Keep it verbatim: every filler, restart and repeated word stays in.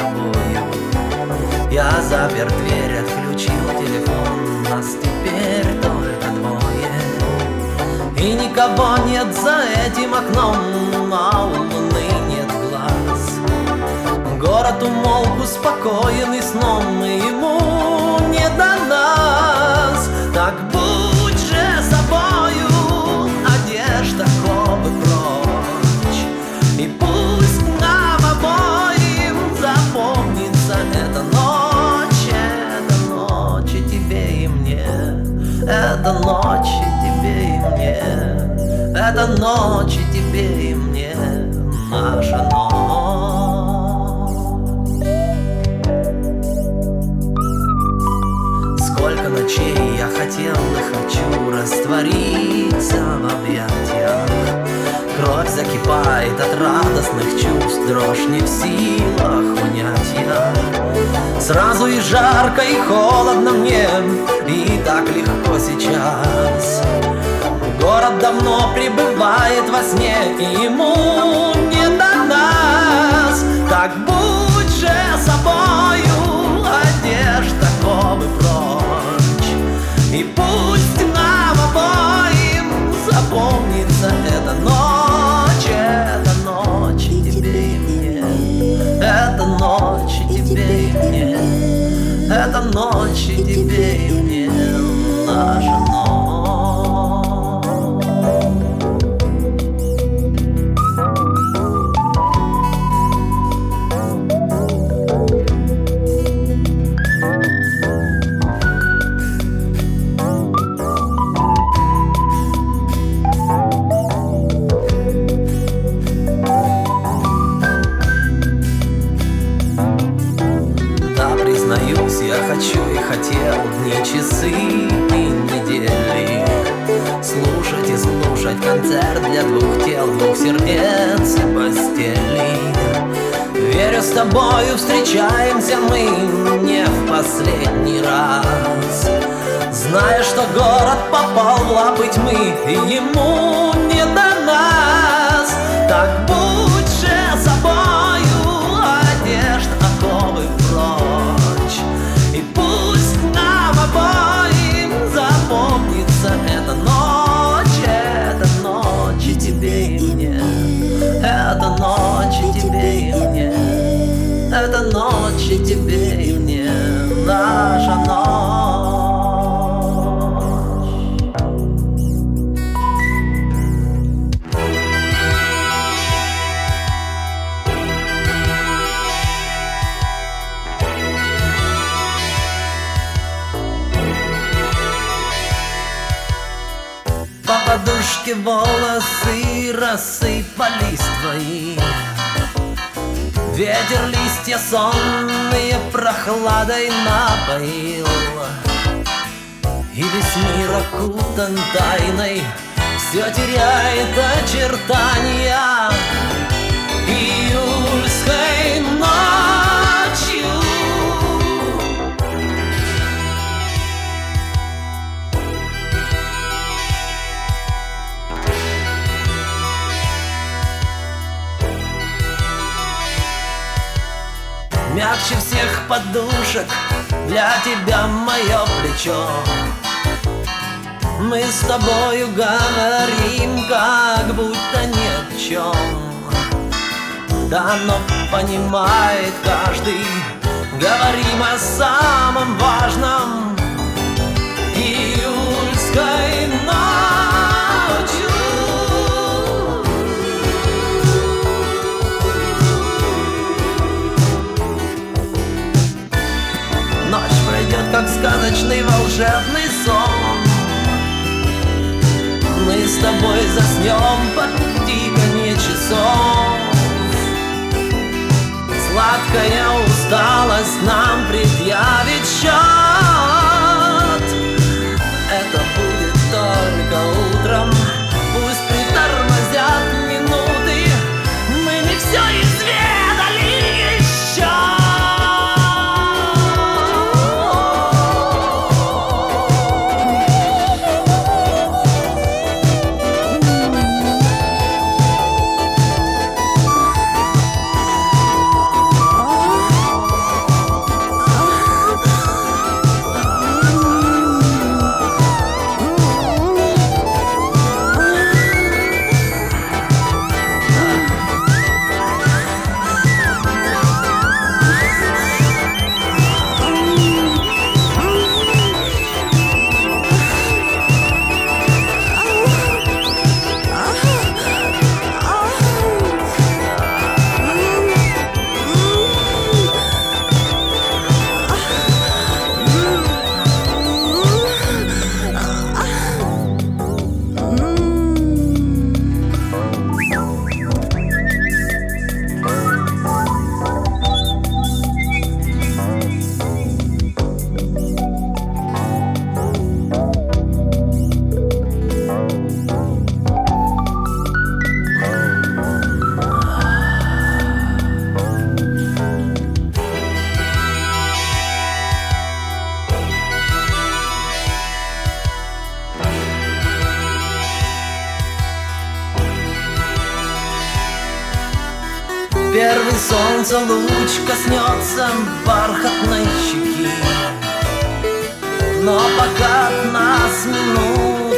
тобою. Я запер дверь, отключил телефон, нас теперь только двое. И никого нет за этим окном, а у луны нет глаз. Город умолк, успокоенный сном, и ему не до нас. Так будь же собою, одежда, ковы прочь, и пусть нам обоим запомнится эта ночь. Эта ночь и тебе и мне, эта ночь и тебе и мне, эта ночь и тебе и мне, наша ночь. Сколько ночей я хотел и хочу раствориться в объятиях. Кровь закипает от радостных чувств, дрожь не в силах унять я. Сразу и жарко, и холодно мне, и так легко сейчас. Город давно пребывает во сне, и ему не до нас. Так будь же собою, одежда, ковы прочь, и пусть нам обоим запомнится эта ночь. Эта ночь и тебе и мне, эта ночь и тебе и мне, эта ночь и тебе и мне, наша ночь. Я хочу и хотел дни, часы и недели, слушать и слушать концерт для двух тел, двух сердец и постелей. Верю, с тобою встречаемся мы не в последний раз, зная, что город попал в лапы тьмы, и ему не до нас. Так будь же собою, одежда, оковы прочь, и пусть нам обоим запомнится эта ночь. Эта ночь и тебе и мне, эта ночь и тебе и мне, эта ночь и тебе и мне, наша ночь. По подушке волосы рассыпались твои, ветер листья сонные прохладой напоил, и весь мир окутан тайной, все теряет очертания июльской ночью. Мягче всех подушек для тебя мое плечо. Мы с тобою говорим, как будто ни о чем. Да, но понимает каждый, говорим о самом важном июльской ночью. Ночь пройдет, как сказочный волшебный сон. Мы с тобой заснем под тиканье часов. Сладкая усталость нам предъявит счет. Это будет только утром. Пусть притормозят минуты, мы не все изведали еще. солнца луч коснется бархатной щеки. Но пока от нас минут